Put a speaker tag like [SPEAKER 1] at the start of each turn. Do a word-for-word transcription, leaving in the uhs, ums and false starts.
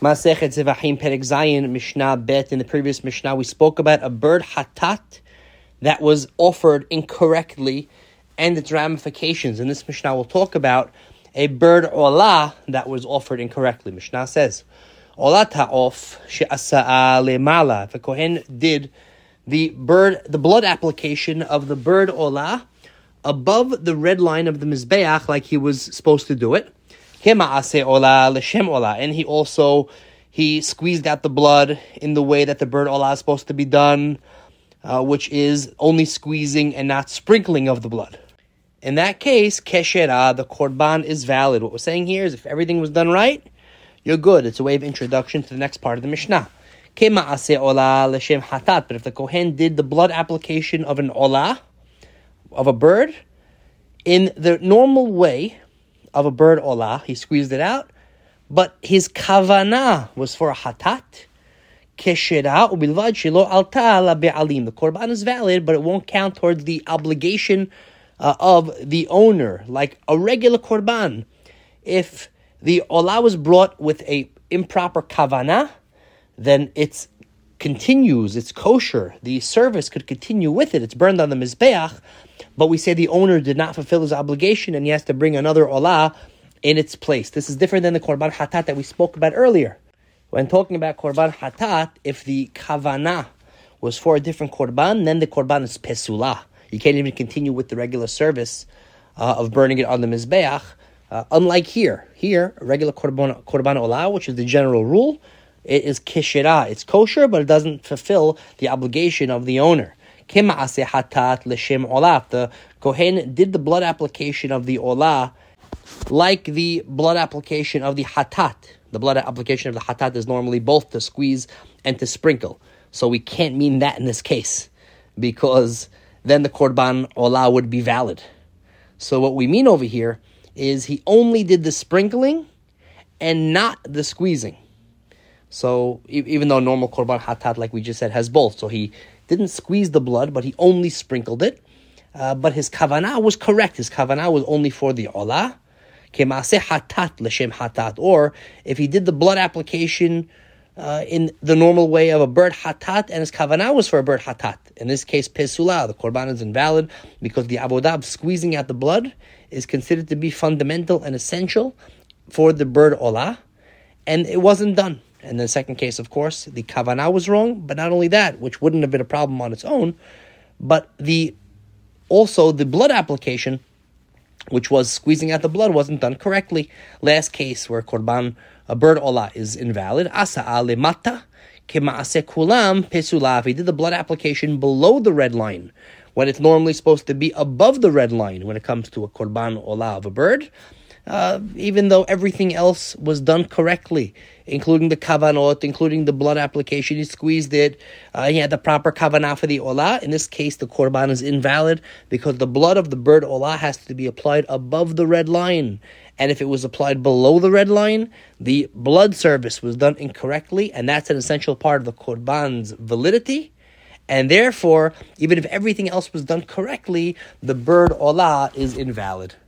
[SPEAKER 1] Masechet Zevachim Perek Zayin Mishnah Bet. In the previous Mishnah, we spoke about a bird hatat that was offered incorrectly and its ramifications. In this Mishnah, we'll talk about a bird olah that was offered incorrectly. Mishnah says, Olah ta'of she'asa'a lemala. If a kohen did the bird, the blood application of the bird olah above the red line of the mizbeach, like he was supposed to do it, kema'aseh olah l'shem olah, and he also he squeezed out the blood in the way that the bird olah is supposed to be done, uh, which is only squeezing and not sprinkling of the blood. In that case, keshera, the korban is valid. What we're saying here is if everything was done right, you're good. It's a way of introduction to the next part of the Mishnah. Kema'aseh olah l'shem hatat. But if the kohen did the blood application of an olah, of a bird, in the normal way of a bird olah, he squeezed it out, but his kavanah was for a hatat, keshera ubilvad shelo alta la be'alim. The korban is valid, but it won't count towards the obligation uh, of the owner, like a regular korban. If the olah was brought with a improper kavanah, then it's continues, it's kosher. The service could continue with it. It's burned on the mizbeach, but we say the owner did not fulfill his obligation and he has to bring another olah in its place. This is different than the korban hatat that we spoke about earlier. When talking about korban hatat, if the kavanah was for a different korban, then the korban is pesulah. You can't even continue with the regular service uh, of burning it on the mizbeach. Uh, unlike here, here a regular korban korban olah, which is the general rule, it is keshera. It's kosher, but it doesn't fulfill the obligation of the owner. Kema'aseh hatat l'shem olah. The kohen did the blood application of the olah like the blood application of the hatat. The blood application of the hatat is normally both to squeeze and to sprinkle. So we can't mean that in this case, because then the korban olah would be valid. So what we mean over here is he only did the sprinkling and not the squeezing. So even though normal korban hatat, like we just said, has both, so he didn't squeeze the blood, but he only sprinkled it. Uh, but his kavanah was correct. His kavanah was only for the olah. Kema'aseh hatat l'shem hatat. Or if he did the blood application uh, in the normal way of a bird hatat, and his kavanah was for a bird hatat. In this case, pesulah, the korban is invalid because the avodah of squeezing out the blood is considered to be fundamental and essential for the bird olah, and it wasn't done. And the second case, of course, the kavanah was wrong, but not only that, which wouldn't have been a problem on its own, but the also the blood application, which was squeezing out the blood, wasn't done correctly. Last case where korban, a bird olah, is invalid. Asa'a lemata kema'aseh kulam pesulah. If he did the blood application below the red line, when it's normally supposed to be above the red line when it comes to a korban olah of a bird, Uh, even though everything else was done correctly, including the kavanot, including the blood application, he squeezed it, uh, he had the proper kavanah for the olah. In this case, the korban is invalid because the blood of the bird olah has to be applied above the red line. And if it was applied below the red line, the blood service was done incorrectly, and that's an essential part of the korban's validity. And therefore, even if everything else was done correctly, the bird olah is invalid.